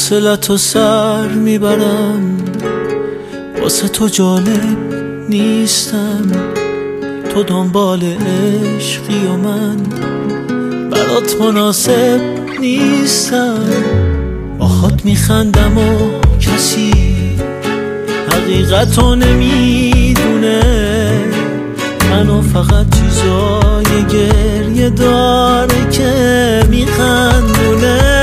حوصلتو سر میبرم، واسه تو جالب نیستم. تو دنبال عشقی و من برات مناسب نیستم. باهات میخندم و کسی حقیقتو نمیدونه. منو فقط چیزای گریه داره که میخندونه.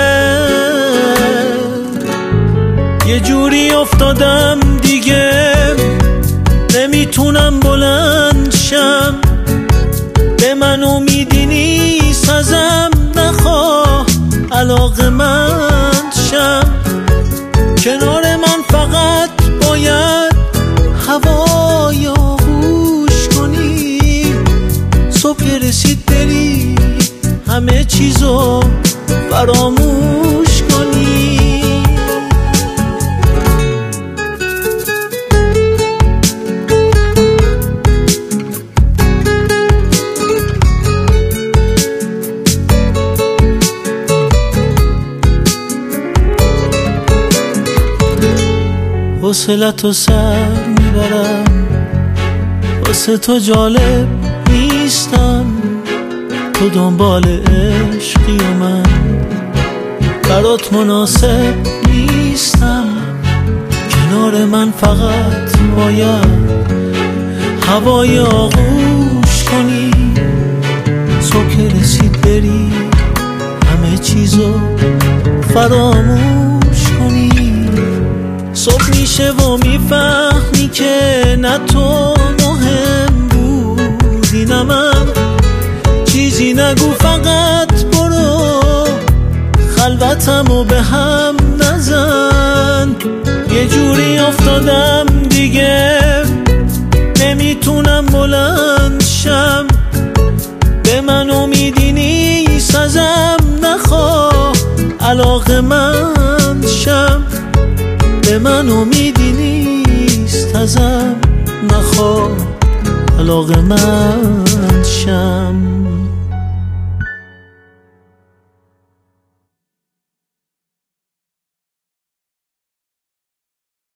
یه جوری افتادم دیگه نمیتونم بلند شم. به من امیدی نیست ازم، نخواه علاقه‌مند شم. کنار من فقط باید هوای آغوش کنی. صبح که رسید بری همه چیزو فراموش کنی. حوصلتو سر میبرم، واسه تو جالب نیستم. تو دنبال عشقی و من برات مناسب نیستم. کنار من فقط باید هوای آغوش کنی. صبح که رسید بری همه چیزو فراموش کنی. صبح میشه و میفهمی که نه تو مهم بودی نه من. چیزی نگو فقط برو، خلوتمو به هم نزن. یه جوری افتادم دیگه نمیتونم بلند شم. به من امیدی نیست ازم، نخواه علاقه‌مند شم. به من امیدی نیست ازم، نخواه علاقه‌مند شم.